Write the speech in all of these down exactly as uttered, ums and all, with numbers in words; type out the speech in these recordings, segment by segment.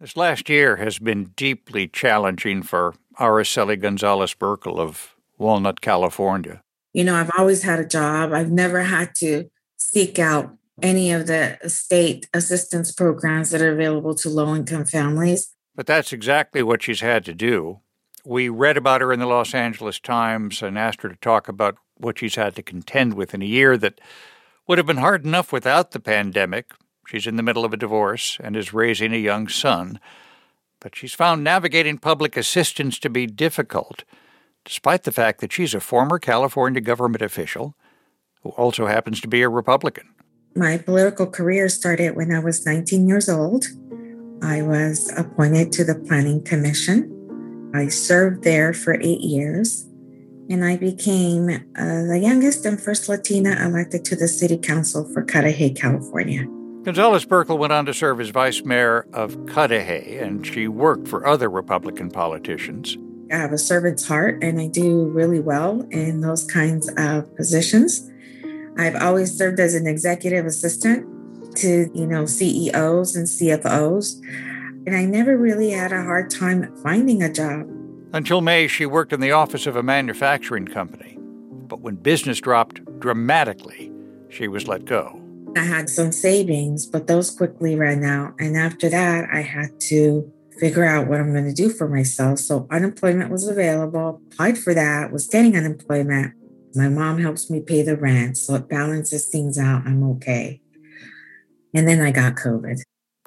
This last year has been deeply challenging for Araceli Gonzalez Burkle of Walnut, California. You know, I've always had a job. I've never had to seek out any of the state assistance programs that are available to low-income families. But that's exactly what she's had to do. We read about her in the Los Angeles Times and asked her to talk about what she's had to contend with in a year that would have been hard enough without the pandemic. She's in the middle of a divorce and is raising a young son. But she's found navigating public assistance to be difficult, despite the fact that she's a former California government official who also happens to be a Republican. My political career started when I was nineteen years old. I was appointed to the Planning Commission. I served there for eight years, and I became uh, the youngest and first Latina elected to the City Council for Cudahy, California. Gonzalez Burkle went on to serve as vice mayor of Cudahy, and she worked for other Republican politicians. I have a servant's heart, and I do really well in those kinds of positions. I've always served as an executive assistant to, you know, C E Os and C F Os, and I never really had a hard time finding a job. Until May, she worked in the office of a manufacturing company. But when business dropped dramatically, she was let go. I had some savings, but those quickly ran out. And after that, I had to figure out what I'm going to do for myself. So unemployment was available, applied for that, was getting unemployment. My mom helps me pay the rent, so it balances things out. I'm okay. And then I got COVID.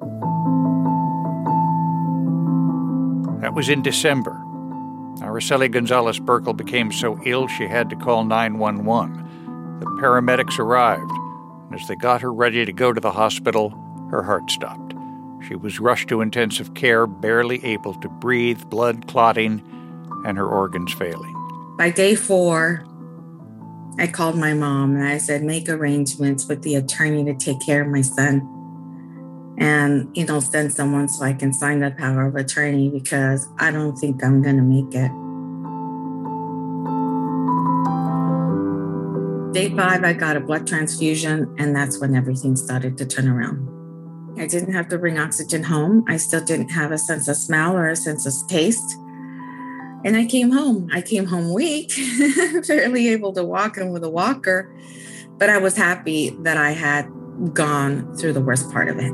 That was in December. Araceli Gonzalez Burkle became so ill she had to call nine one one. The paramedics arrived. As they got her ready to go to the hospital, her heart stopped. She was rushed to intensive care, barely able to breathe, blood clotting, and her organs failing. By day four, I called my mom and I said, make arrangements with the attorney to take care of my son. And, you know, send someone so I can sign the power of attorney because I don't think I'm going to make it. Day five, I got a blood transfusion, and that's when everything started to turn around. I didn't have to bring oxygen home. I still didn't have a sense of smell or a sense of taste. And I came home. I came home weak, barely able to walk and with a walker. But I was happy that I had gone through the worst part of it.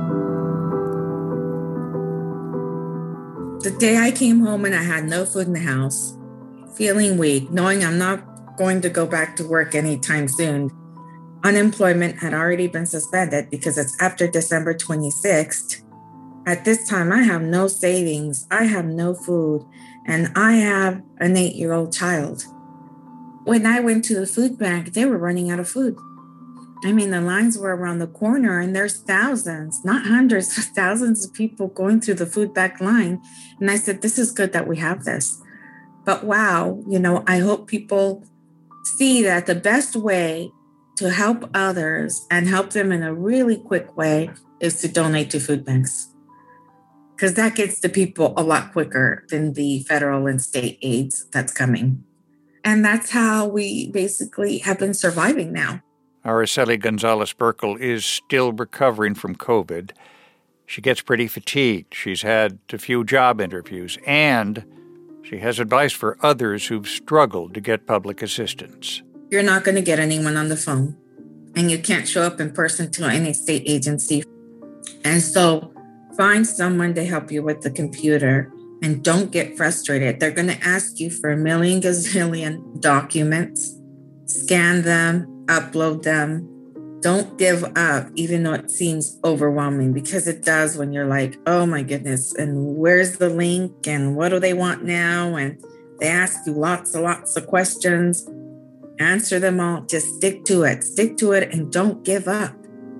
The day I came home and I had no food in the house, feeling weak, knowing I'm not going to go back to work anytime soon. Unemployment had already been suspended because it's after December twenty-sixth. At this time, I have no savings, I have no food, and I have an eight-year-old child. When I went to the food bank, they were running out of food. I mean, the lines were around the corner, and there's thousands, not hundreds, but thousands of people going through the food bank line. And I said, this is good that we have this. But wow, you know, I hope people see that the best way to help others and help them in a really quick way is to donate to food banks. Because that gets to people a lot quicker than the federal and state aids that's coming. And that's how we basically have been surviving now. Araceli Gonzalez Burkle is still recovering from COVID. She gets pretty fatigued. She's had a few job interviews, and she has advice for others who've struggled to get public assistance. You're not going to get anyone on the phone, and you can't show up in person to any state agency. And so find someone to help you with the computer, and don't get frustrated. They're going to ask you for a million gazillion documents. Scan them, upload them. Don't give up, even though it seems overwhelming, because it does when you're like, oh my goodness, and where's the link, and what do they want now? And they ask you lots and lots of questions. Answer them all. Just stick to it. Stick to it and don't give up.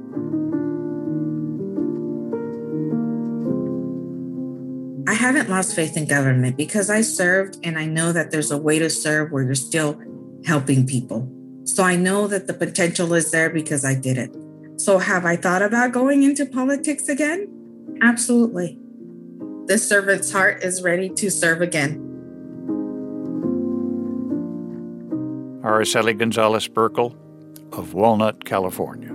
I haven't lost faith in government because I served, and I know that there's a way to serve where you're still helping people. So I know that the potential is there because I did it. So have I thought about going into politics again? Absolutely. The servant's heart is ready to serve again. Araceli Gonzalez Burkle of Walnut, California.